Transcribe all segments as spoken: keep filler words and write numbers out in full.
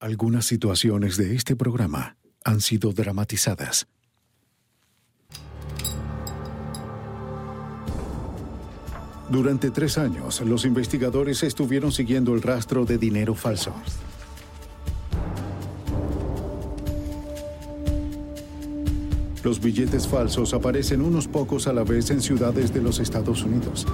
Algunas situaciones de este programa han sido dramatizadas. Durante tres años, los investigadores estuvieron siguiendo el rastro de dinero falso. Los billetes falsos aparecen unos pocos a la vez en ciudades de los Estados Unidos.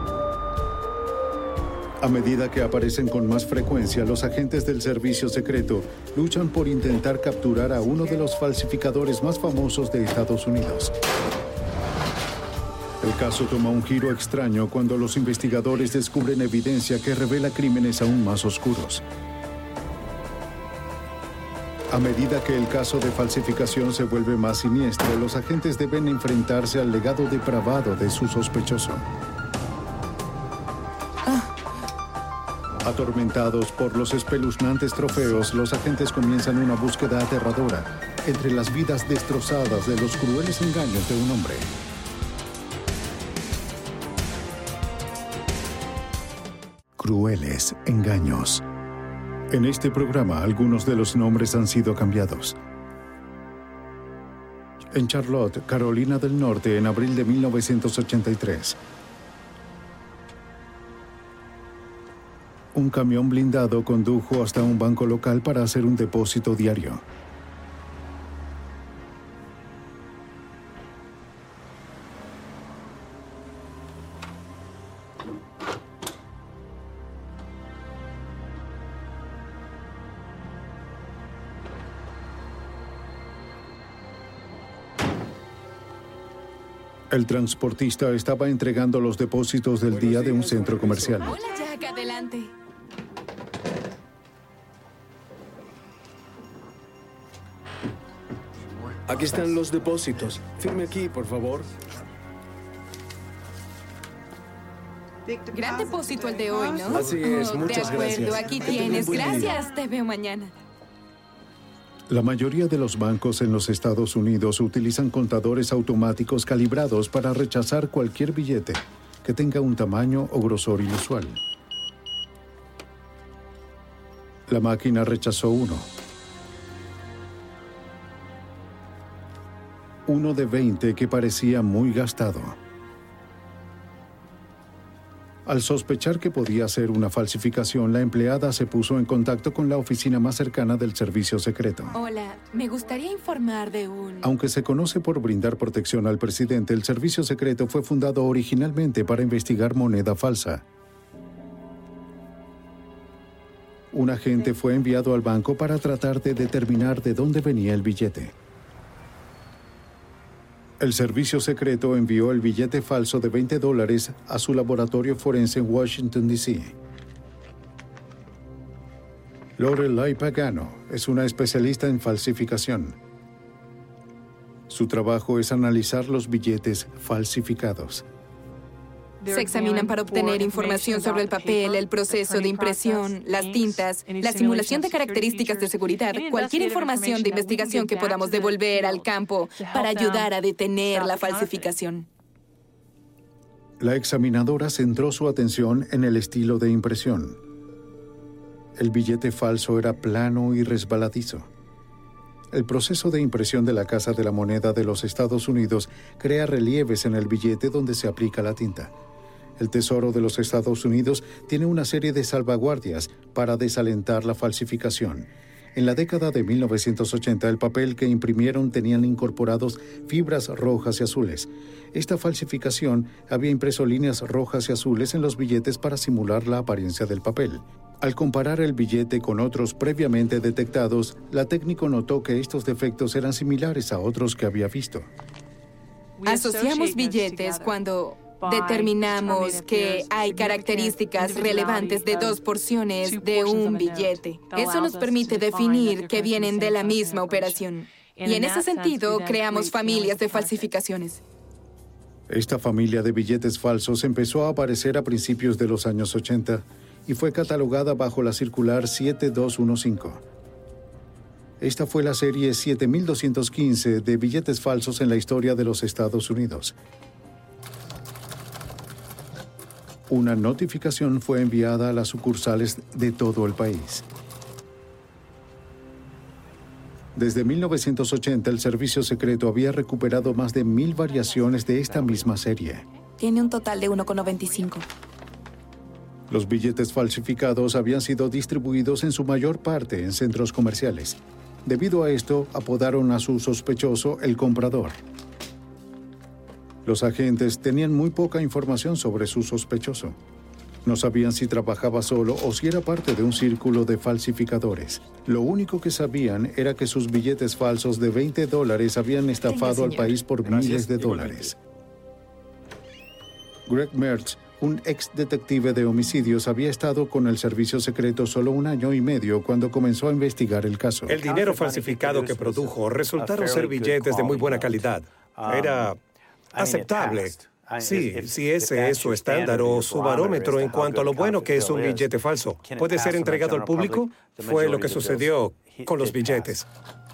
A medida que aparecen con más frecuencia, los agentes del servicio secreto luchan por intentar capturar a uno de los falsificadores más famosos de Estados Unidos. El caso toma un giro extraño cuando los investigadores descubren evidencia que revela crímenes aún más oscuros. A medida que el caso de falsificación se vuelve más siniestro, los agentes deben enfrentarse al legado depravado de su sospechoso. Atormentados por los espeluznantes trofeos, los agentes comienzan una búsqueda aterradora entre las vidas destrozadas de los crueles engaños de un hombre. Crueles engaños. En este programa, algunos de los nombres han sido cambiados. En Charlotte, Carolina del Norte, en abril de mil novecientos ochenta y tres. Un camión blindado condujo hasta un banco local para hacer un depósito diario. El transportista estaba entregando los depósitos del día de un centro comercial. Hola, Jack, adelante. Aquí están los depósitos. Firme aquí, por favor. Gran depósito el de hoy, ¿no? Así es, Oh, muchas de acuerdo, gracias. aquí Que tenga un tienes. buen día. Gracias, te veo mañana. La mayoría de los bancos en los Estados Unidos utilizan contadores automáticos calibrados para rechazar cualquier billete que tenga un tamaño o grosor inusual. La máquina rechazó uno. Uno de veinte que parecía muy gastado. Al sospechar que podía ser una falsificación, la empleada se puso en contacto con la oficina más cercana del servicio secreto. Hola, me gustaría informar de un... Aunque se conoce por brindar protección al presidente, el servicio secreto fue fundado originalmente para investigar moneda falsa. Un agente fue enviado al banco para tratar de determinar de dónde venía el billete. El servicio secreto envió el billete falso de veinte dólares a su laboratorio forense en Washington, D C Lorelai Pagano es una especialista en falsificación. Su trabajo es analizar los billetes falsificados. Se examinan para obtener información sobre el papel, el proceso de impresión, las tintas, la simulación de características de seguridad, cualquier información de investigación que podamos devolver al campo para ayudar a detener la falsificación. La examinadora centró su atención en el estilo de impresión. El billete falso era plano y resbaladizo. El proceso de impresión de la Casa de la Moneda de los Estados Unidos crea relieves en el billete donde se aplica la tinta. El Tesoro de los Estados Unidos tiene una serie de salvaguardias para desalentar la falsificación. En la década de mil novecientos ochenta, el papel que imprimieron tenían incorporados fibras rojas y azules. Esta falsificación había impreso líneas rojas y azules en los billetes para simular la apariencia del papel. Al comparar el billete con otros previamente detectados, la técnico notó que estos defectos eran similares a otros que había visto. Asociamos billetes cuando determinamos que hay características relevantes de dos porciones de un billete. Eso nos permite definir que vienen de la misma operación. Y en ese sentido, creamos familias de falsificaciones. Esta familia de billetes falsos empezó a aparecer a principios de los años ochenta y fue catalogada bajo la circular siete dos uno cinco. Esta fue la serie siete mil doscientos quince de billetes falsos en la historia de los Estados Unidos. Una notificación fue enviada a las sucursales de todo el país. Desde mil novecientos ochenta, el servicio secreto había recuperado más de mil variaciones de esta misma serie. Tiene un total de uno coma noventa y cinco. Los billetes falsificados habían sido distribuidos en su mayor parte en centros comerciales. Debido a esto, apodaron a su sospechoso el comprador. Los agentes tenían muy poca información sobre su sospechoso. No sabían si trabajaba solo o si era parte de un círculo de falsificadores. Lo único que sabían era que sus billetes falsos de veinte dólares habían estafado al país por Gracias, miles de igualmente. dólares. Greg Mertz, un ex detective de homicidios, había estado con el servicio secreto solo un año y medio cuando comenzó a investigar el caso. El dinero falsificado que produjo resultaron ser billetes de muy buena calidad. Era aceptable. Sí, si ese es su estándar o su barómetro en cuanto a lo bueno que es un billete falso, ¿puede ser entregado al público? Fue lo que sucedió con los billetes.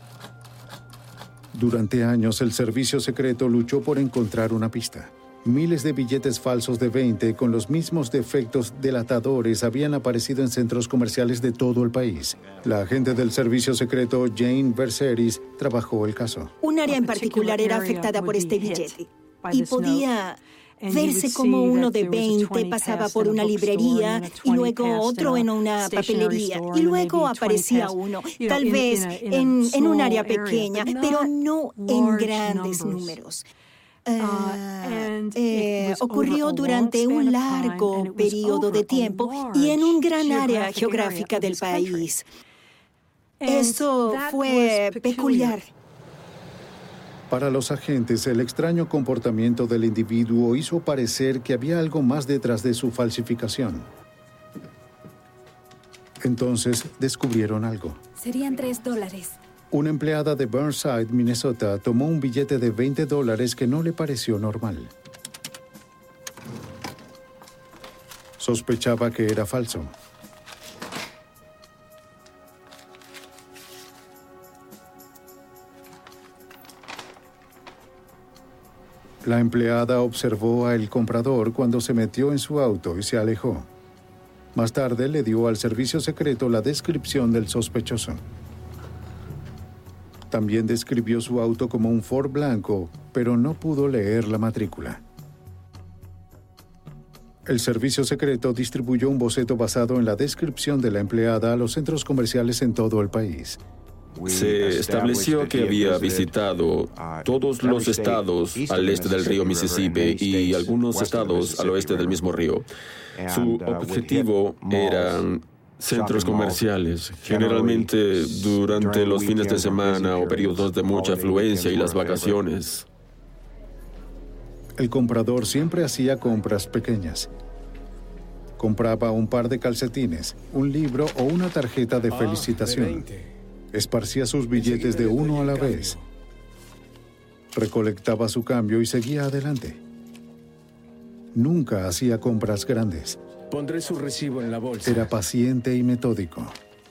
Durante años, el servicio secreto luchó por encontrar una pista. Miles de billetes falsos de veinte con los mismos defectos delatadores habían aparecido en centros comerciales de todo el país. La agente del servicio secreto, Jane Verseris, trabajó el caso. Un área en particular era afectada por este billete y podía verse como uno de veinte pasaba por una librería y luego otro en una papelería y luego aparecía uno, tal vez en, en un área pequeña, pero no en grandes números. Uh, eh, ocurrió durante un largo periodo de tiempo y en un gran área geográfica del país. Eso fue peculiar. Para los agentes, el extraño comportamiento del individuo hizo parecer que había algo más detrás de su falsificación. Entonces descubrieron algo. Serían tres dólares. Una empleada de Burnside, Minnesota, tomó un billete de veinte dólares que no le pareció normal. Sospechaba que era falso. La empleada observó al comprador cuando se metió en su auto y se alejó. Más tarde le dio al servicio secreto la descripción del sospechoso. También describió su auto como un Ford blanco, pero no pudo leer la matrícula. El servicio secreto distribuyó un boceto basado en la descripción de la empleada a los centros comerciales en todo el país. Se estableció que había visitado todos los estados al este del río Mississippi y algunos estados al oeste del mismo río. Su objetivo eran centros comerciales, generalmente durante los fines de semana o periodos de mucha afluencia y las vacaciones. El comprador siempre hacía compras pequeñas. Compraba un par de calcetines, un libro o una tarjeta de felicitación. Esparcía sus billetes de uno a la vez. Recolectaba su cambio y seguía adelante. Nunca hacía compras grandes. Pondré su recibo en la bolsa. Era paciente y metódico.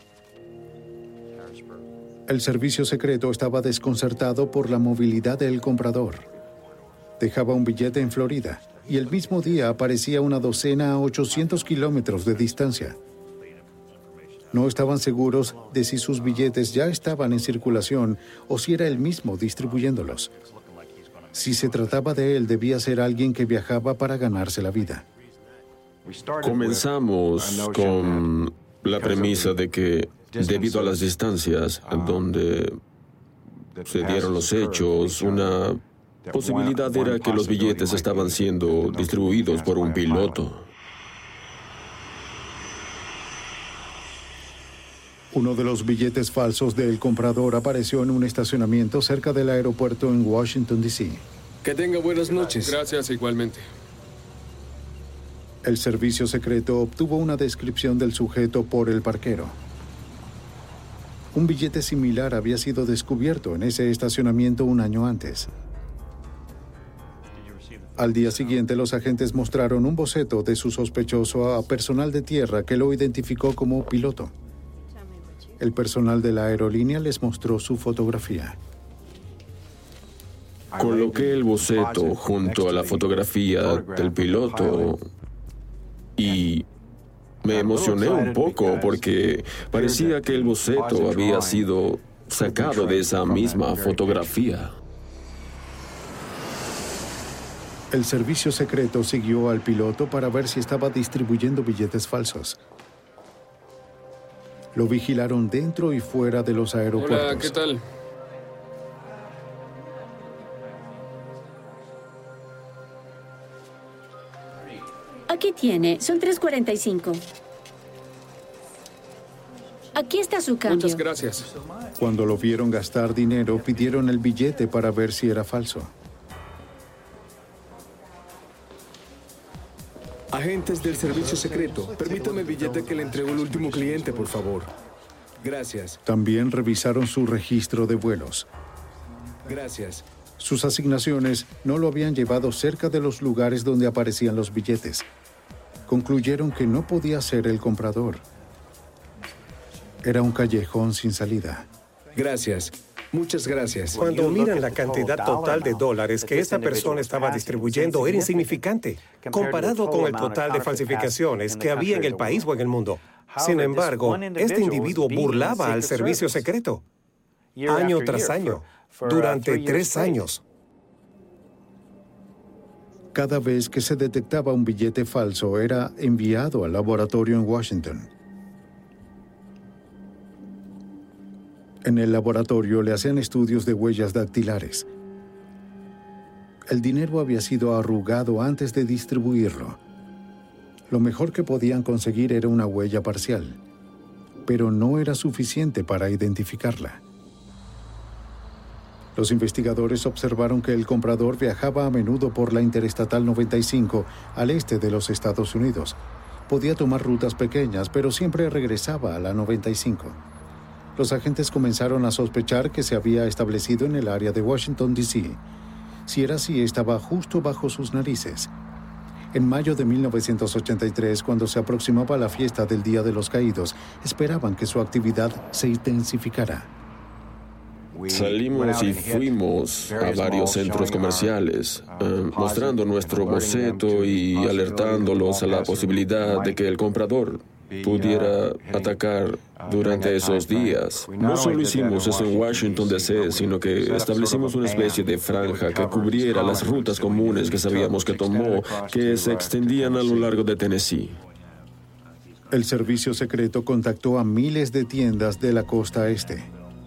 El servicio secreto estaba desconcertado por la movilidad del comprador. Dejaba un billete en Florida y el mismo día aparecía una docena a ochocientos kilómetros de distancia. No estaban seguros de si sus billetes ya estaban en circulación o si era él mismo distribuyéndolos. Si se trataba de él, debía ser alguien que viajaba para ganarse la vida. Comenzamos con la premisa de que, debido a las distancias donde se dieron los hechos, una posibilidad era que los billetes estaban siendo distribuidos por un piloto. Uno de los billetes falsos del comprador apareció en un estacionamiento cerca del aeropuerto en Washington, D C Que tenga buenas noches. Gracias, igualmente. El servicio secreto obtuvo una descripción del sujeto por el parquero. Un billete similar había sido descubierto en ese estacionamiento un año antes. Al día siguiente, los agentes mostraron un boceto de su sospechoso a personal de tierra que lo identificó como piloto. El personal de la aerolínea les mostró su fotografía. Coloqué el boceto junto a la fotografía del piloto y me emocioné un poco porque parecía que el boceto había sido sacado de esa misma fotografía. El servicio secreto siguió al piloto para ver si estaba distribuyendo billetes falsos. Lo vigilaron dentro y fuera de los aeropuertos. Hola, ¿qué tal? Aquí tiene, son tres cuarenta y cinco. Aquí está su cambio. Muchas gracias. Cuando lo vieron gastar dinero, pidieron el billete para ver si era falso. Agentes del servicio secreto, permítame el billete que le entregó el último cliente, por favor. Gracias. También revisaron su registro de vuelos. Gracias. Sus asignaciones no lo habían llevado cerca de los lugares donde aparecían los billetes. Concluyeron que no podía ser el comprador. Era un callejón sin salida. Gracias. Muchas gracias. Cuando miran la cantidad total de dólares que esta persona estaba distribuyendo, era insignificante, comparado con el total de falsificaciones que había en el país o en el mundo. Sin embargo, este individuo burlaba al servicio secreto, año tras año, durante tres años. Cada vez que se detectaba un billete falso, era enviado al laboratorio en Washington. En el laboratorio le hacían estudios de huellas dactilares. El dinero había sido arrugado antes de distribuirlo. Lo mejor que podían conseguir era una huella parcial, pero no era suficiente para identificarla. Los investigadores observaron que el comprador viajaba a menudo por la Interestatal noventa y cinco al este de los Estados Unidos. Podía tomar rutas pequeñas, pero siempre regresaba a la noventa y cinco. Los agentes comenzaron a sospechar que se había establecido en el área de Washington, D C Si era así, estaba justo bajo sus narices. En mayo de mil novecientos ochenta y tres, cuando se aproximaba la fiesta del Día de los Caídos, esperaban que su actividad se intensificara. Salimos y fuimos a varios centros comerciales, eh, mostrando nuestro boceto y alertándolos a la posibilidad de que el comprador pudiera atacar durante esos días. No solo hicimos eso en Washington, D C, sino que establecimos una especie de franja que cubriera las rutas comunes que sabíamos que tomó, que se extendían a lo largo de Tennessee. El servicio secreto contactó a miles de tiendas de la costa este.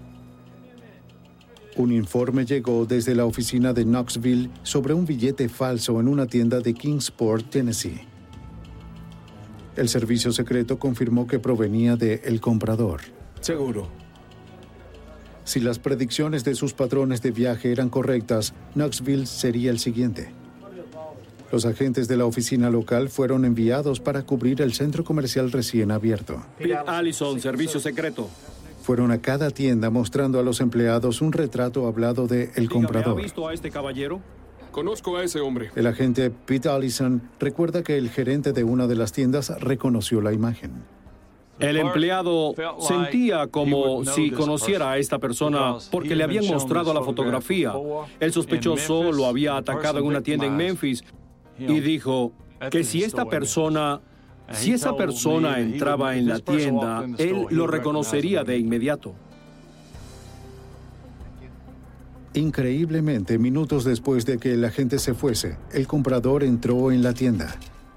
Un informe llegó desde la oficina de Knoxville sobre un billete falso en una tienda de Kingsport, Tennessee. El servicio secreto confirmó que provenía de el comprador. Seguro. Si las predicciones de sus patrones de viaje eran correctas, Knoxville sería el siguiente. Los agentes de la oficina local fueron enviados para cubrir el centro comercial recién abierto. Pete Allison, servicio secreto. Fueron a cada tienda mostrando a los empleados un retrato hablado de el comprador. ¿Ha visto a este caballero? Conozco a ese hombre. El agente Pete Allison recuerda que el gerente de una de las tiendas reconoció la imagen. El empleado sentía como si conociera a esta persona porque le habían mostrado la fotografía. El sospechoso lo había atacado en una tienda en Memphis y dijo que si esta persona, si esa persona entraba en la tienda, él lo reconocería de inmediato. Increíblemente, minutos después de que el agente se fuese, el comprador entró en la tienda.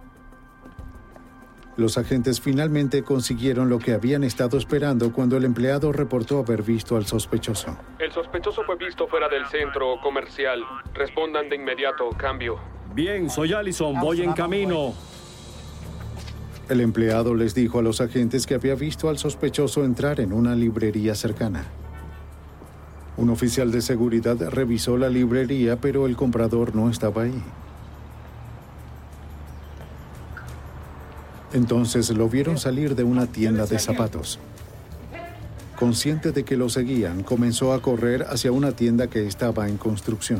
Los agentes finalmente consiguieron lo que habían estado esperando cuando el empleado reportó haber visto al sospechoso. El sospechoso fue visto fuera del centro comercial. Respondan de inmediato, cambio. Bien, soy Allison, voy en camino. El empleado les dijo a los agentes que había visto al sospechoso entrar en una librería cercana. Un oficial de seguridad revisó la librería, pero el comprador no estaba ahí. Entonces lo vieron salir de una tienda de zapatos. Consciente de que lo seguían, comenzó a correr hacia una tienda que estaba en construcción.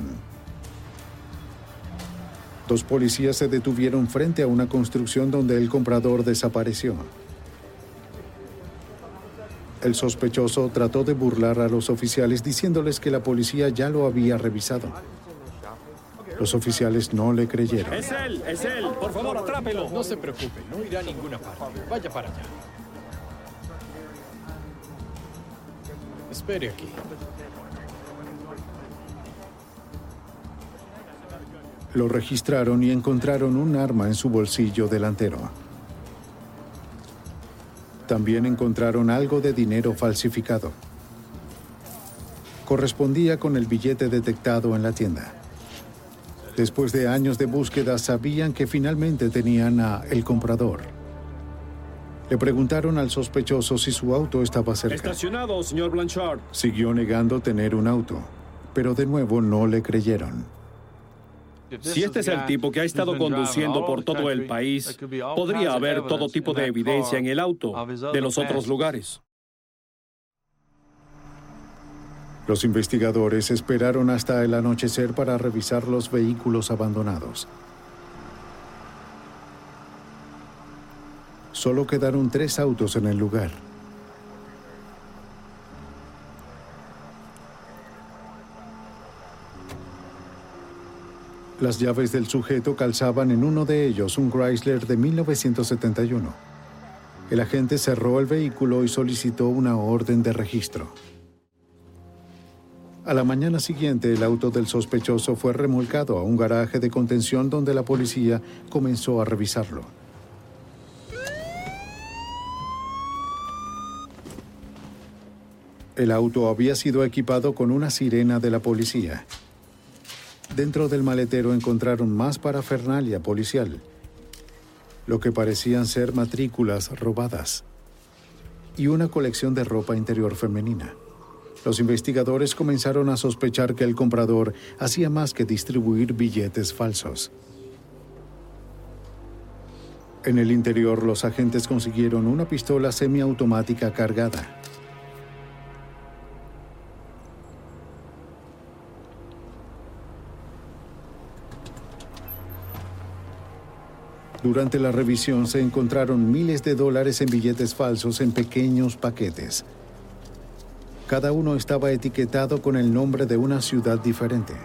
Dos policías se detuvieron frente a una construcción donde el comprador desapareció. El sospechoso trató de burlar a los oficiales diciéndoles que la policía ya lo había revisado. Los oficiales no le creyeron. Es él, es él. Por favor, atrápelo. No se preocupe, no irá a ninguna parte. Vaya para allá. Espere aquí. Lo registraron y encontraron un arma en su bolsillo delantero. También encontraron algo de dinero falsificado. Correspondía con el billete detectado en la tienda. Después de años de búsqueda, sabían que finalmente tenían a el comprador. Le preguntaron al sospechoso si su auto estaba cerca. Estacionado, señor Blanchard. Siguió negando tener un auto, pero de nuevo no le creyeron. Si este es el tipo que ha estado conduciendo por todo el país, podría haber todo tipo de evidencia en el auto de los otros lugares. Los investigadores esperaron hasta el anochecer para revisar los vehículos abandonados. Solo quedaron tres autos en el lugar. Las llaves del sujeto calzaban en uno de ellos un Chrysler de mil novecientos setenta y uno. El agente cerró el vehículo y solicitó una orden de registro. A la mañana siguiente, el auto del sospechoso fue remolcado a un garaje de contención donde la policía comenzó a revisarlo. El auto había sido equipado con una sirena de la policía. Dentro del maletero encontraron más parafernalia policial, lo que parecían ser matrículas robadas, y una colección de ropa interior femenina. Los investigadores comenzaron a sospechar que el comprador hacía más que distribuir billetes falsos. En el interior, los agentes consiguieron una pistola semiautomática cargada. Durante la revisión se encontraron miles de dólares en billetes falsos en pequeños paquetes. Cada uno estaba etiquetado con el nombre de una ciudad diferente.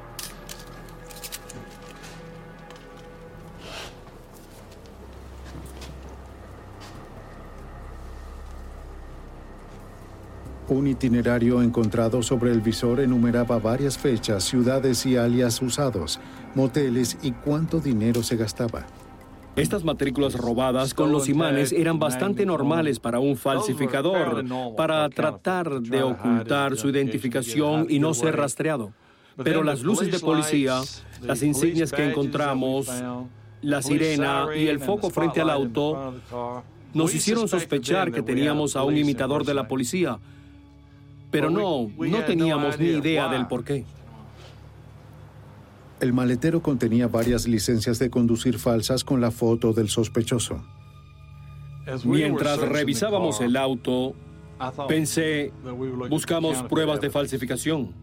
Un itinerario encontrado sobre el visor enumeraba varias fechas, ciudades y alias usados, moteles y cuánto dinero se gastaba. Estas matrículas robadas con los imanes eran bastante normales para un falsificador, para tratar de ocultar su identificación y no ser rastreado. Pero las luces de policía, las insignias que encontramos, la sirena y el foco frente al auto nos hicieron sospechar que teníamos a un imitador de la policía, pero no, no teníamos ni idea del por qué. El maletero contenía varias licencias de conducir falsas con la foto del sospechoso. Mientras revisábamos el auto, pensé, buscamos pruebas de falsificación.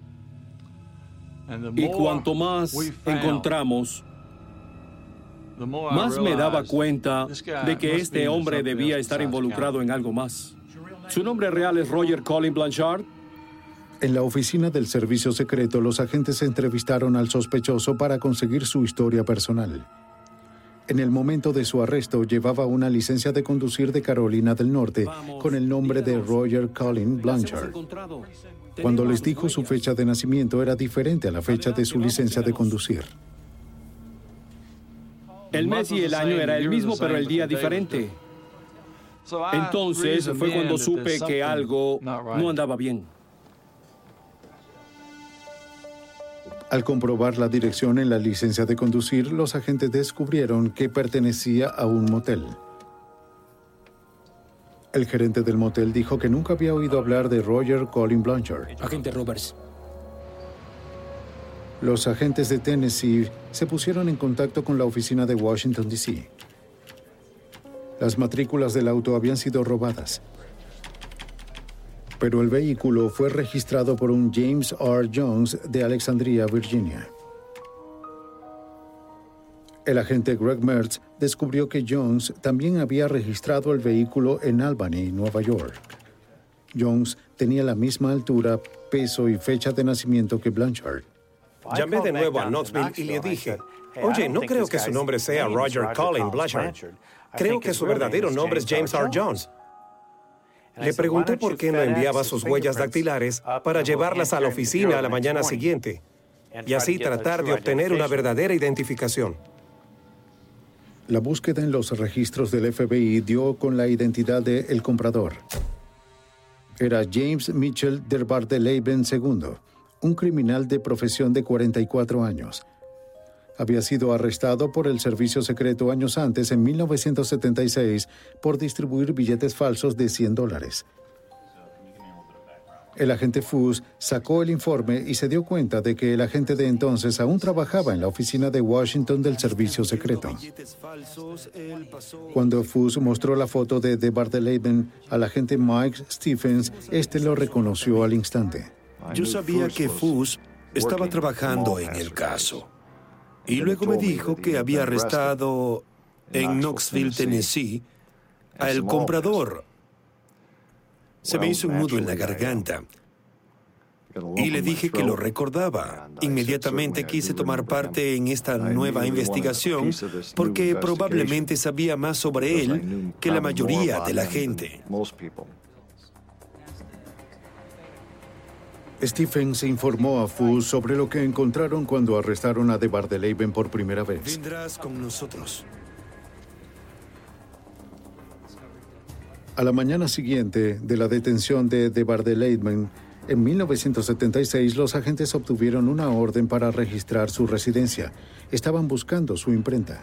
Y cuanto más encontramos, más me daba cuenta de que este hombre debía estar involucrado en algo más. ¿Su nombre real es Roger Colin Blanchard? En la oficina del servicio secreto, los agentes entrevistaron al sospechoso para conseguir su historia personal. En el momento de su arresto, llevaba una licencia de conducir de Carolina del Norte con el nombre de Roger Colin Blanchard. Cuando les dijo su fecha de nacimiento, era diferente a la fecha de su licencia de conducir. El mes y el año era el mismo, pero el día diferente. Entonces fue cuando supe que algo no andaba bien. Al comprobar la dirección en la licencia de conducir, los agentes descubrieron que pertenecía a un motel. El gerente del motel dijo que nunca había oído hablar de Roger Colin Blanchard. Agente Roberts. Los agentes de Tennessee se pusieron en contacto con la oficina de Washington, D C Las matrículas del auto habían sido robadas, pero el vehículo fue registrado por un James R. Jones de Alexandria, Virginia. El agente Greg Mertz descubrió que Jones también había registrado el vehículo en Albany, Nueva York. Jones tenía la misma altura, peso y fecha de nacimiento que Blanchard. Llamé de nuevo a Knoxville y le dije, oye, no creo que su nombre sea Roger Colin Blanchard. Creo que su verdadero nombre es James R. Jones. Le pregunté por qué no enviaba sus huellas dactilares para llevarlas a la oficina a la mañana siguiente y así tratar de obtener una verdadera identificación. La búsqueda en los registros del F B I dio con la identidad del comprador. Era James Mitchell de Bardeleben segundo, un criminal de profesión de cuarenta y cuatro años. Había sido arrestado por el servicio secreto años antes, en mil novecientos setenta y seis, por distribuir billetes falsos de cien dólares. El agente Fuss sacó el informe y se dio cuenta de que el agente de entonces aún trabajaba en la oficina de Washington del servicio secreto. Cuando Fuss mostró la foto de de Bardeleben al agente Mike Stephens, este lo reconoció al instante. Yo sabía que Fuss estaba trabajando en el caso. Y luego me dijo que había arrestado en Knoxville, Tennessee, al comprador. Se me hizo un nudo en la garganta. Y le dije que lo recordaba. Inmediatamente quise tomar parte en esta nueva investigación porque probablemente sabía más sobre él que la mayoría de la gente. Stephens informó a Fuss sobre lo que encontraron cuando arrestaron a de Bardeleben por primera vez. Vendrás con nosotros. A la mañana siguiente de la detención de de Bardeleben, en mil novecientos setenta y seis, los agentes obtuvieron una orden para registrar su residencia. Estaban buscando su imprenta.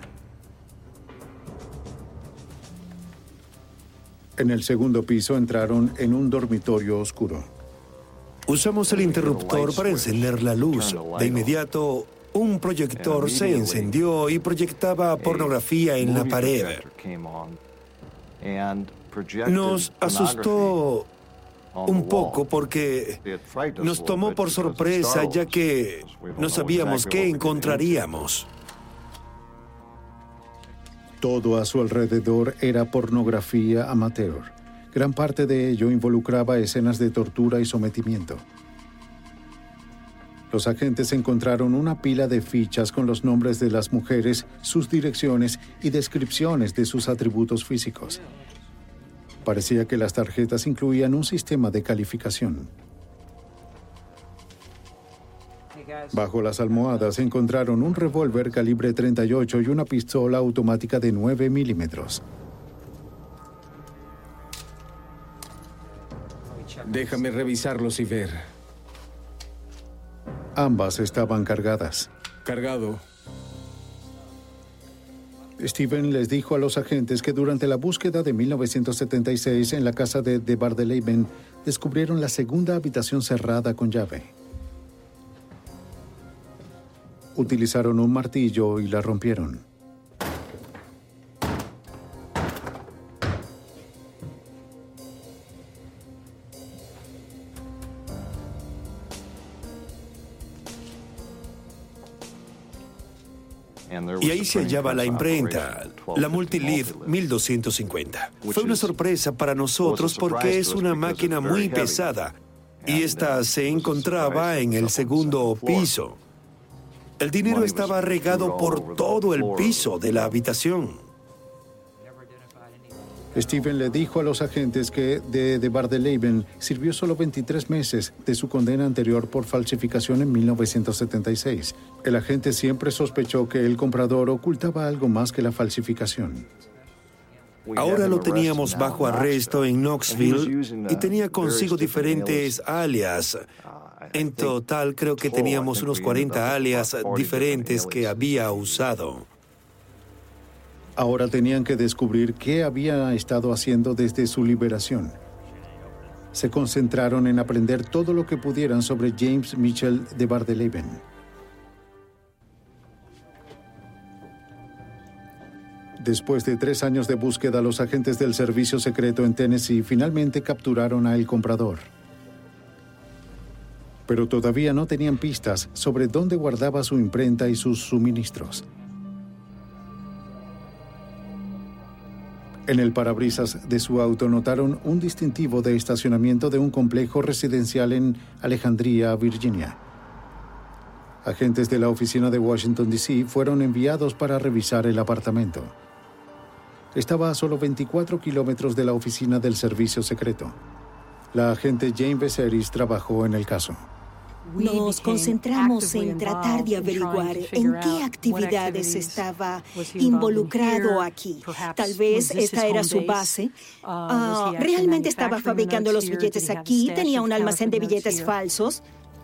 En el segundo piso entraron en un dormitorio oscuro. Usamos el interruptor para encender la luz. De inmediato, un proyector se encendió y proyectaba pornografía en la pared. Nos asustó un poco porque nos tomó por sorpresa, ya que no sabíamos qué encontraríamos. Todo a su alrededor era pornografía amateur. Gran parte de ello involucraba escenas de tortura y sometimiento. Los agentes encontraron una pila de fichas con los nombres de las mujeres, sus direcciones y descripciones de sus atributos físicos. Parecía que las tarjetas incluían un sistema de calificación. Bajo las almohadas encontraron un revólver calibre treinta y ocho y una pistola automática de nueve milímetros. Déjame revisarlos y ver. Ambas estaban cargadas. Cargado. Steven les dijo a los agentes que durante la búsqueda de mil novecientos setenta y seis en la casa de de Bardeleben descubrieron la segunda habitación cerrada con llave. Utilizaron un martillo y la rompieron. Y ahí se hallaba la imprenta, la Multilead mil doscientos cincuenta. Fue una sorpresa para nosotros porque es una máquina muy pesada y esta se encontraba en el segundo piso. El dinero estaba regado por todo el piso de la habitación. Steven le dijo a los agentes que de de Bardeleben sirvió solo veintitrés meses de su condena anterior por falsificación en mil novecientos setenta y seis. El agente siempre sospechó que el comprador ocultaba algo más que la falsificación. Ahora lo teníamos bajo arresto en Knoxville y tenía consigo diferentes alias. En total creo que teníamos unos cuarenta alias diferentes que había usado. Ahora tenían que descubrir qué había estado haciendo desde su liberación. Se concentraron en aprender todo lo que pudieran sobre James Mitchell de Bardeleben. Después de tres años de búsqueda, los agentes del servicio secreto en Tennessee finalmente capturaron a el comprador. Pero todavía no tenían pistas sobre dónde guardaba su imprenta y sus suministros. En el parabrisas de su auto notaron un distintivo de estacionamiento de un complejo residencial en Alejandría, Virginia. Agentes de la oficina de Washington, D C fueron enviados para revisar el apartamento. estaba a solo veinticuatro kilómetros de la oficina del servicio secreto. La agente Jane Veseris trabajó en el caso. Nos concentramos en tratar de averiguar en qué actividades estaba involucrado aquí. Tal vez esta era su base. Uh, ¿Realmente estaba fabricando los billetes aquí? ¿Tenía un almacén de billetes falsos?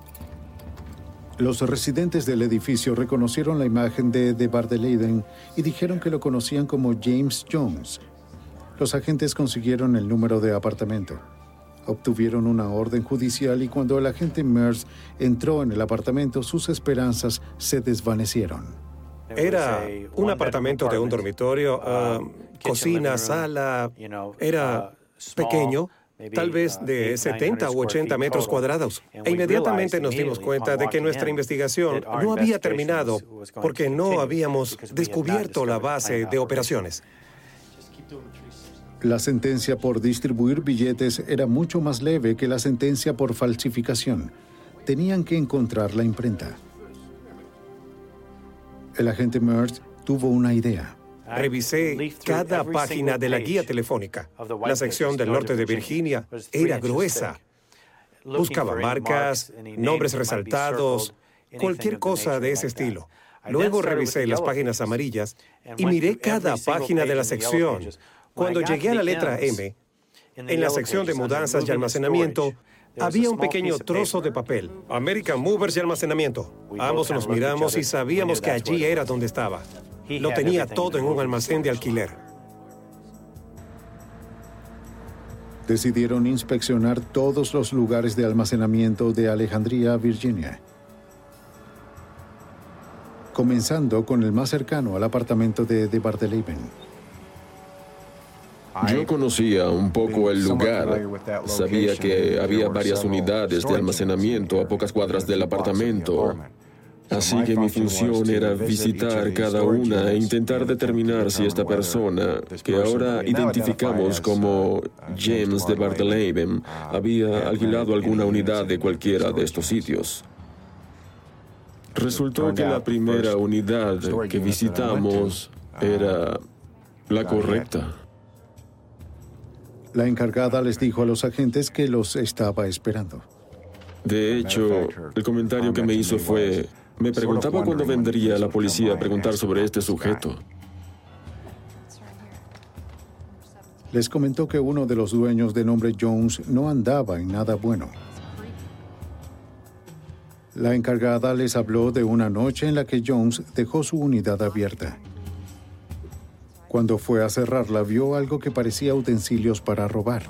Los residentes del edificio reconocieron la imagen de de Bardeleiden y dijeron que lo conocían como James Jones. Los agentes consiguieron el número de apartamento. Obtuvieron una orden judicial y cuando el agente Merce entró en el apartamento, sus esperanzas se desvanecieron. Era un apartamento de un dormitorio, uh, cocina, sala. Era pequeño, tal vez de setenta u ochenta metros cuadrados. E inmediatamente nos dimos cuenta de que nuestra investigación no había terminado porque no habíamos descubierto la base de operaciones. La sentencia por distribuir billetes era mucho más leve que la sentencia por falsificación. Tenían que encontrar la imprenta. El agente Merce tuvo una idea. Revisé cada página de la guía telefónica. La sección del norte de Virginia era gruesa. Buscaba marcas, nombres resaltados, cualquier cosa de ese estilo. Luego revisé las páginas amarillas y miré cada página de la sección. Cuando llegué a la letra M, en la sección de mudanzas y almacenamiento, había un pequeño trozo de papel. American Movers y almacenamiento. Ambos nos miramos y sabíamos que allí era donde estaba. Lo tenía todo en un almacén de alquiler. Decidieron inspeccionar todos los lugares de almacenamiento de Alejandría, Virginia, comenzando con el más cercano al apartamento de de Bardeleiden. Yo conocía un poco el lugar. Sabía que había varias unidades de almacenamiento a pocas cuadras del apartamento. Así que mi función era visitar cada una e intentar determinar si esta persona, que ahora identificamos como James de Bardeleiden, había alquilado alguna unidad de cualquiera de estos sitios. Resultó que la primera unidad que visitamos era la correcta. La encargada les dijo a los agentes que los estaba esperando. De hecho, el comentario que me hizo fue, me preguntaba cuándo vendría la policía a preguntar sobre este sujeto. Les comentó que uno de los dueños de nombre Jones no andaba en nada bueno. La encargada les habló de una noche en la que Jones dejó su unidad abierta. Cuando fue a cerrarla, vio algo que parecía utensilios para robar.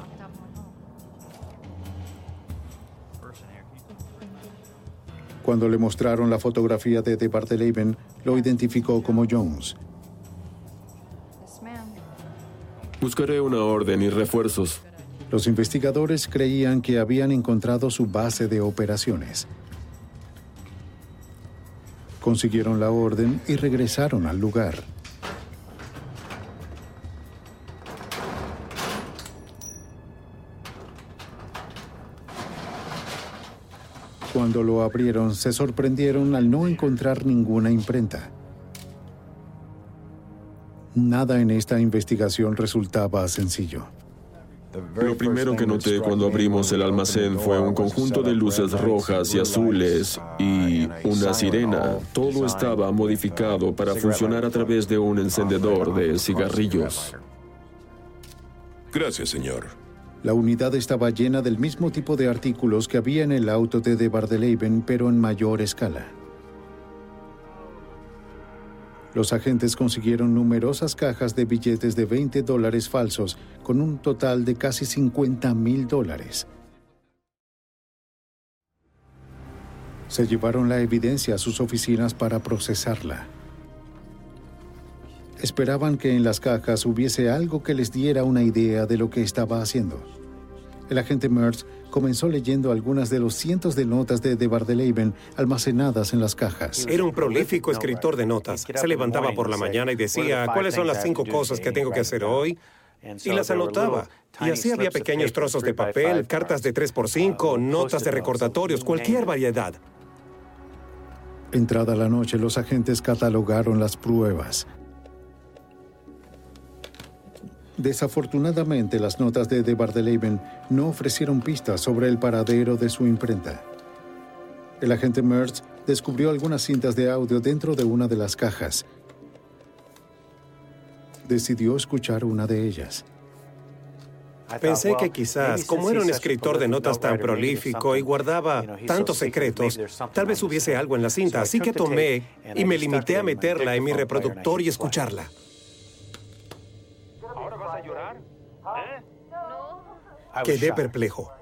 Cuando le mostraron la fotografía de de Bardeleiden, lo identificó como Jones. Buscaré una orden y refuerzos. Los investigadores creían que habían encontrado su base de operaciones. Consiguieron la orden y regresaron al lugar. Cuando lo abrieron, se sorprendieron al no encontrar ninguna imprenta. Nada en esta investigación resultaba sencillo. Lo primero que noté cuando abrimos el almacén fue un conjunto de luces rojas y azules y una sirena. Todo estaba modificado para funcionar a través de un encendedor de cigarrillos. Gracias, señor. La unidad estaba llena del mismo tipo de artículos que había en el auto de de Bardeleiden, pero en mayor escala. Los agentes consiguieron numerosas cajas de billetes de veinte dólares falsos, con un total de casi cincuenta mil dólares. Se llevaron la evidencia a sus oficinas para procesarla. Esperaban que en las cajas hubiese algo que les diera una idea de lo que estaba haciendo. El agente Merce comenzó leyendo algunas de los cientos de notas de de Bardeleiden almacenadas en las cajas. Era un prolífico escritor de notas. Se levantaba por la mañana y decía, ¿cuáles son las cinco cosas que tengo que hacer hoy? Y las anotaba. Y así había pequeños trozos de papel, cartas de tres por cinco, notas de recordatorios, cualquier variedad. Entrada la noche, los agentes catalogaron las pruebas. Desafortunadamente, las notas de de Bardeleben no ofrecieron pistas sobre el paradero de su imprenta. El agente Mertz descubrió algunas cintas de audio dentro de una de las cajas. Decidió escuchar una de ellas. Pensé que quizás, como era un escritor de notas tan prolífico y guardaba tantos secretos, tal vez hubiese algo en la cinta, así que tomé y me limité a meterla en mi reproductor y escucharla. ¿Ahora vas a llorar? ¿Eh? Quedé perplejo.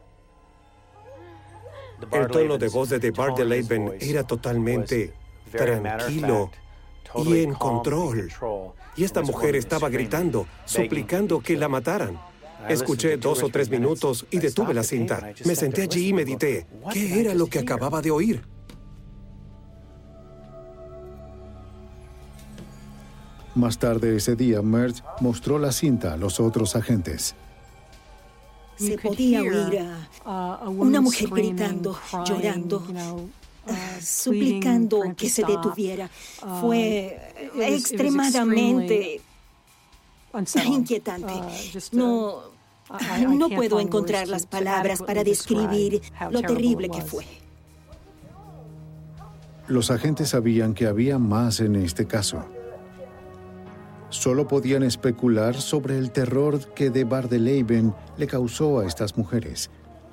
El tono de voz de de Bardeleben era totalmente tranquilo y en control. Y esta mujer estaba gritando, suplicando que la mataran. Escuché dos o tres minutos y detuve la cinta. Me senté allí y medité. ¿Qué era lo que acababa de oír? Más tarde ese día, Mertz mostró la cinta a los otros agentes. Se podía oír a una mujer gritando, llorando, uh, suplicando que se detuviera. Fue extremadamente inquietante. No, no puedo encontrar las palabras para describir lo terrible que fue. Los agentes sabían que había más en este caso. Solo podían especular sobre el terror que de Bardeleben le causó a estas mujeres.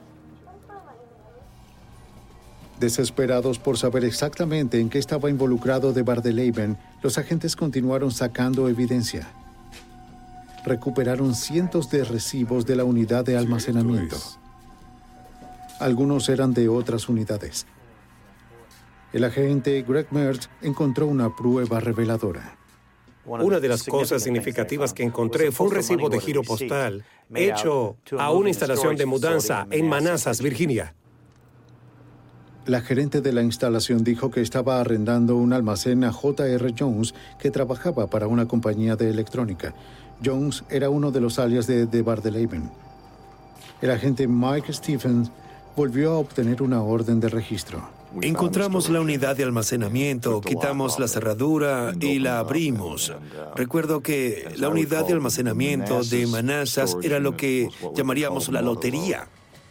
Desesperados por saber exactamente en qué estaba involucrado de Bardeleben, los agentes continuaron sacando evidencia. Recuperaron cientos de recibos de la unidad de almacenamiento. Algunos eran de otras unidades. El agente Greg Mertz encontró una prueba reveladora. Una de las cosas significativas que encontré fue un recibo de giro postal hecho a una instalación de mudanza en Manassas, Virginia. La gerente de la instalación dijo que estaba arrendando un almacén a J R Jones, que trabajaba para una compañía de electrónica. Jones era uno de los alias de de Bardeleben. El agente Mike Stephens volvió a obtener una orden de registro. Encontramos la unidad de almacenamiento, quitamos la cerradura y la abrimos. Recuerdo que la unidad de almacenamiento de Manassas era lo que llamaríamos la lotería.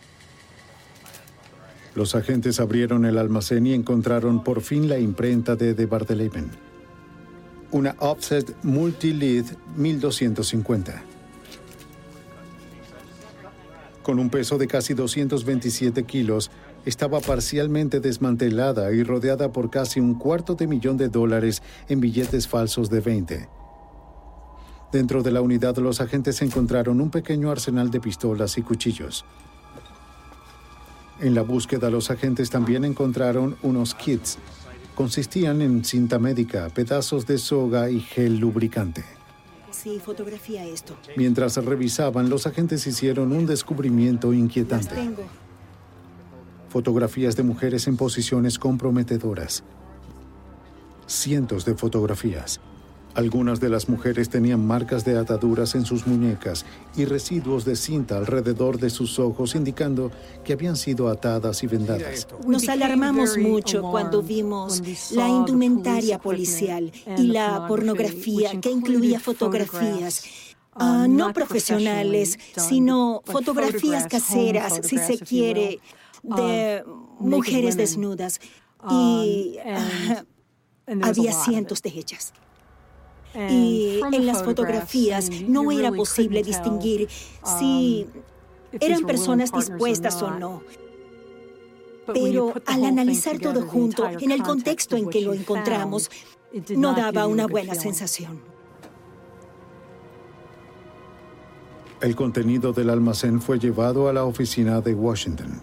Los agentes abrieron el almacén y encontraron por fin la imprenta de de Bardeleben. Una Offset Multi-Lead mil doscientos cincuenta. Con un peso de casi doscientos veintisiete kilos, estaba parcialmente desmantelada y rodeada por casi un cuarto de millón de dólares en billetes falsos de veinte. Dentro de la unidad, los agentes encontraron un pequeño arsenal de pistolas y cuchillos. En la búsqueda, los agentes también encontraron unos kits. Consistían en cinta médica, pedazos de soga y gel lubricante. Sí, fotografía esto. Mientras revisaban, los agentes hicieron un descubrimiento inquietante. Las tengo. Fotografías de mujeres en posiciones comprometedoras. Cientos de fotografías. Algunas de las mujeres tenían marcas de ataduras en sus muñecas y residuos de cinta alrededor de sus ojos, indicando que habían sido atadas y vendadas. Nos alarmamos mucho cuando vimos la indumentaria policial y la pornografía, que incluía fotografías uh, no profesionales, sino fotografías caseras, si se quiere, de mujeres desnudas. Y uh, había cientos de ellas. Y en las fotografías no era posible distinguir si eran personas dispuestas o no. Pero al analizar todo junto, en el contexto en que lo encontramos, no daba una buena sensación. El contenido del almacén fue llevado a la oficina de Washington.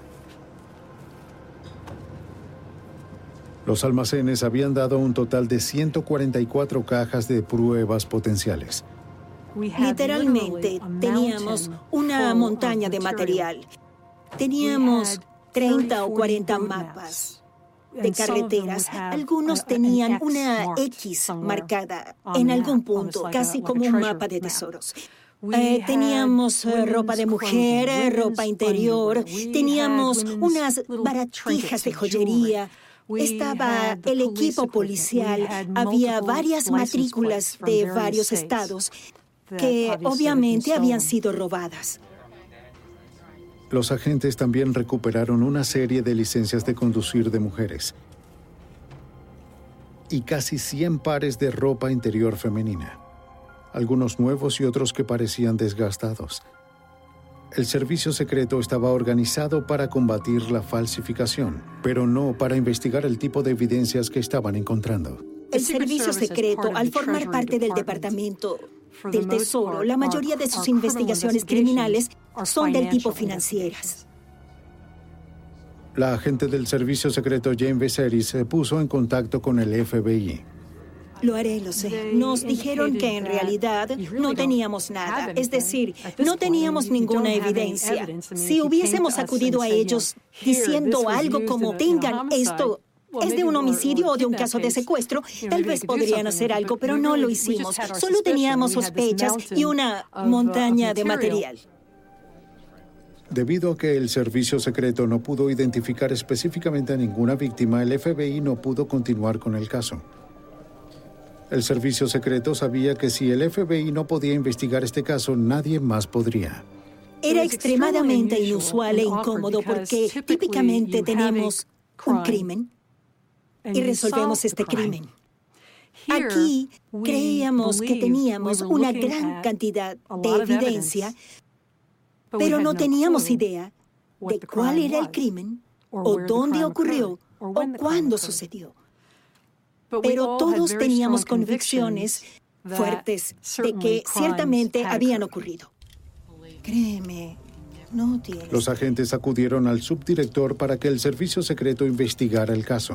Los almacenes habían dado un total de ciento cuarenta y cuatro cajas de pruebas potenciales. Literalmente, teníamos una montaña de material. Teníamos treinta o cuarenta mapas de carreteras. Algunos tenían una X marcada en algún punto, casi como un mapa de tesoros. Eh, teníamos eh, ropa de mujer, eh, ropa interior, teníamos unas baratijas de joyería. Estaba el equipo policial, había varias matrículas de varios estados que obviamente habían sido robadas. Los agentes también recuperaron una serie de licencias de conducir de mujeres y casi cien pares de ropa interior femenina, algunos nuevos y otros que parecían desgastados. El servicio secreto estaba organizado para combatir la falsificación, pero no para investigar el tipo de evidencias que estaban encontrando. El servicio secreto, al formar parte del Departamento del Tesoro, la mayoría de sus investigaciones criminales son del tipo financieras. La agente del servicio secreto Jane Viserys se puso en contacto con el F B I. Lo haré, lo sé. Nos dijeron que en realidad no teníamos nada. Es decir, no teníamos ninguna evidencia. Si hubiésemos acudido a ellos diciendo algo como, tengan esto, es de un homicidio o de un caso de secuestro, tal vez podrían hacer algo, pero no lo hicimos. Solo teníamos sospechas y una montaña de material. Debido a que el servicio secreto no pudo identificar específicamente a ninguna víctima, el F B I no pudo continuar con el caso. El servicio secreto sabía que si el F B I no podía investigar este caso, nadie más podría. Era extremadamente inusual e incómodo porque típicamente tenemos un crimen y resolvemos este crimen. Aquí creíamos que teníamos una gran cantidad de evidencia, pero no teníamos idea de cuál era el crimen, o dónde ocurrió, o cuándo sucedió. Pero todos teníamos convicciones fuertes de que ciertamente habían ocurrido. Créeme, no tienes... Los agentes acudieron al subdirector para que el servicio secreto investigara el caso.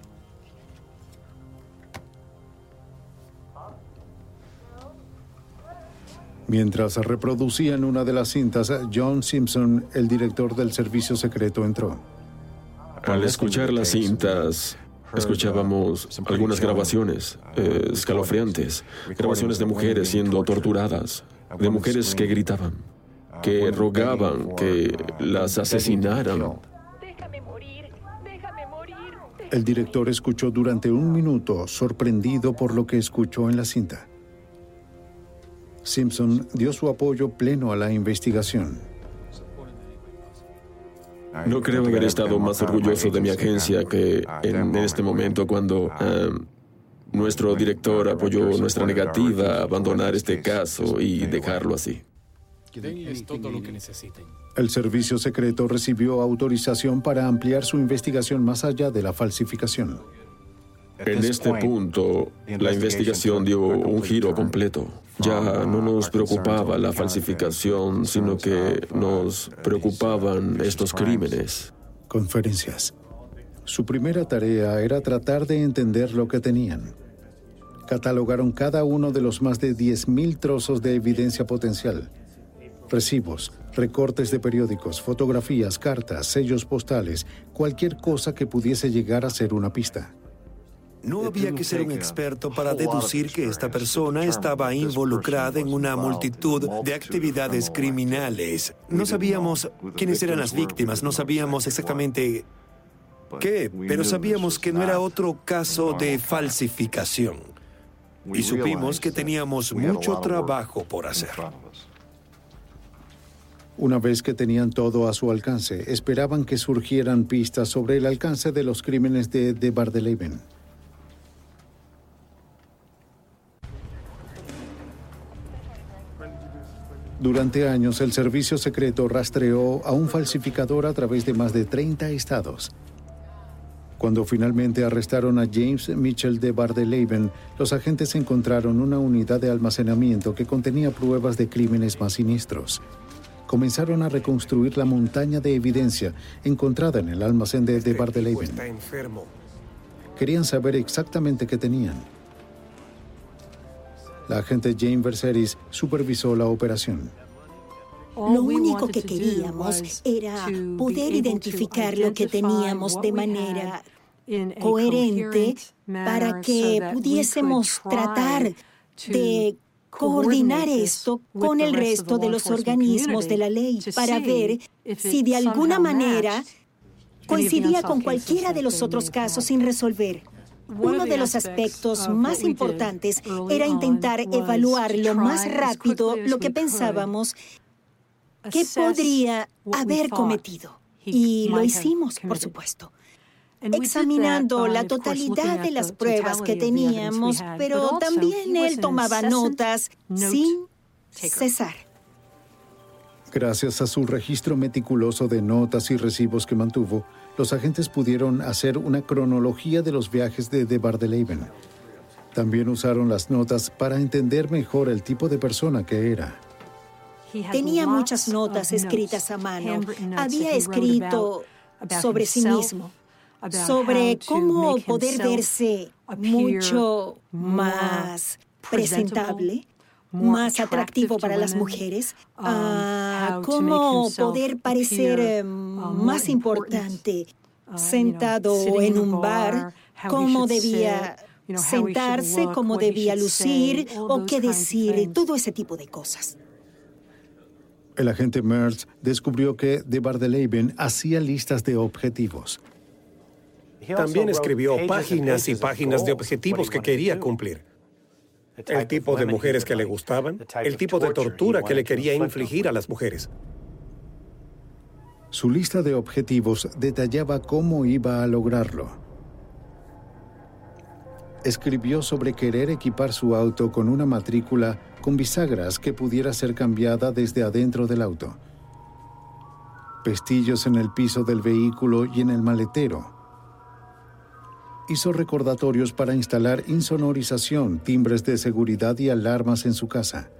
Mientras reproducían una de las cintas, John Simpson, el director del servicio secreto, entró. Al escuchar las cintas, escuchábamos algunas grabaciones eh, escalofriantes, grabaciones de mujeres siendo torturadas, de mujeres que gritaban, que rogaban que las asesinaran. El director escuchó durante un minuto, sorprendido por lo que escuchó en la cinta. Simpson dio su apoyo pleno a la investigación. No creo haber estado más orgulloso de mi agencia que en este momento cuando um, nuestro director apoyó nuestra negativa a abandonar este caso y dejarlo así. Denles todo lo que necesiten. El servicio secreto recibió autorización para ampliar su investigación más allá de la falsificación. En este punto, la investigación dio un giro completo. Ya no nos preocupaba la falsificación, sino que nos preocupaban estos crímenes. Conferencias. Su primera tarea era tratar de entender lo que tenían. Catalogaron cada uno de los más de diez mil trozos de evidencia potencial. Recibos, recortes de periódicos, fotografías, cartas, sellos postales, cualquier cosa que pudiese llegar a ser una pista. No había que ser un experto para deducir que esta persona estaba involucrada en una multitud de actividades criminales. No sabíamos quiénes eran las víctimas, no sabíamos exactamente qué, pero sabíamos que no era otro caso de falsificación. Y supimos que teníamos mucho trabajo por hacer. Una vez que tenían todo a su alcance, esperaban que surgieran pistas sobre el alcance de los crímenes de de Bardeleben. Durante años, el servicio secreto rastreó a un falsificador a través de más de treinta estados. Cuando finalmente arrestaron a James Mitchell de Bardeleben, los agentes encontraron una unidad de almacenamiento que contenía pruebas de crímenes más siniestros. Comenzaron a reconstruir la montaña de evidencia encontrada en el almacén de de Bardeleben. Está enfermo. Querían saber exactamente qué tenían. La agente Jane Viserys supervisó la operación. Lo único que queríamos era poder identificar lo que teníamos de manera coherente para que pudiésemos tratar de coordinar esto con el resto de los organismos de la ley para ver si de alguna manera coincidía con cualquiera de los otros casos sin resolver. Uno de los aspectos más importantes era intentar evaluar lo más rápido lo que pensábamos que podría haber cometido. Y lo hicimos, por supuesto, examinando la totalidad de las pruebas que teníamos, pero también él tomaba notas sin cesar. Gracias a su registro meticuloso de notas y recibos que mantuvo, los agentes pudieron hacer una cronología de los viajes de de Bardeleben. También usaron las notas para entender mejor el tipo de persona que era. Tenía muchas notas escritas a mano. Había escrito sobre sí mismo, sobre cómo poder verse mucho más presentable, más atractivo para las mujeres, a cómo poder parecer más importante sentado en un bar, cómo debía sentarse, cómo debía lucir o qué decir, todo ese tipo de cosas. El agente Mertz descubrió que de Bardeleben hacía listas de objetivos. También escribió páginas y páginas de objetivos que quería cumplir. El tipo de mujeres que le gustaban, el tipo de tortura que le quería infligir a las mujeres. Su lista de objetivos detallaba cómo iba a lograrlo. Escribió sobre querer equipar su auto con una matrícula con bisagras que pudiera ser cambiada desde adentro del auto. Pestillos en el piso del vehículo y en el maletero. Hizo recordatorios para instalar insonorización, timbres de seguridad y alarmas en su casa.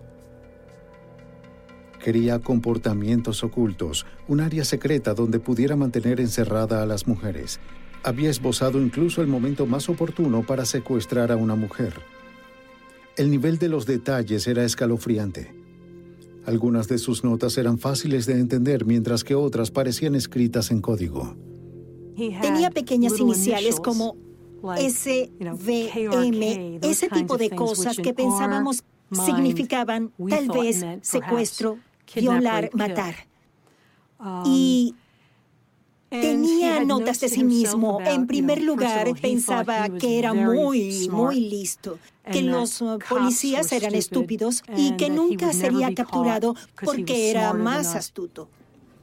Quería comportamientos ocultos, un área secreta donde pudiera mantener encerrada a las mujeres. Había esbozado incluso el momento más oportuno para secuestrar a una mujer. El nivel de los detalles era escalofriante. Algunas de sus notas eran fáciles de entender, mientras que otras parecían escritas en código. Tenía pequeñas iniciales como S V M, ese tipo de cosas que pensábamos significaban tal vez secuestro, violar, matar. Y tenía notas de sí mismo. En primer lugar, pensaba que era muy, muy listo, que los policías eran estúpidos y que nunca sería capturado porque era más astuto.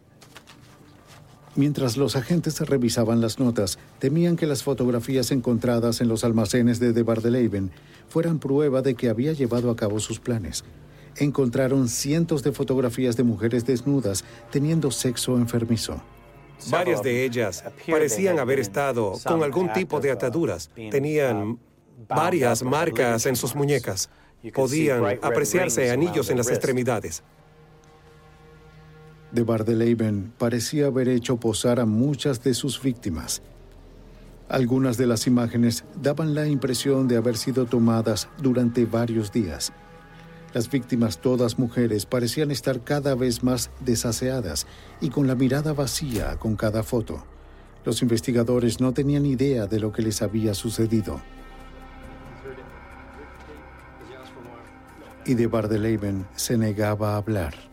Mientras los agentes revisaban las notas, temían que las fotografías encontradas en los almacenes de de Bardeleben fueran prueba de que había llevado a cabo sus planes. Encontraron cientos de fotografías de mujeres desnudas teniendo sexo enfermizo. Varias de ellas parecían haber estado con algún tipo de ataduras. Tenían varias marcas en sus muñecas. Podían apreciarse anillos en las extremidades. De Bardeleben parecía haber hecho posar a muchas de sus víctimas. Algunas de las imágenes daban la impresión de haber sido tomadas durante varios días. Las víctimas, todas mujeres, parecían estar cada vez más desaseadas y con la mirada vacía con cada foto. Los investigadores no tenían idea de lo que les había sucedido. Y de Bardeleben se negaba a hablar.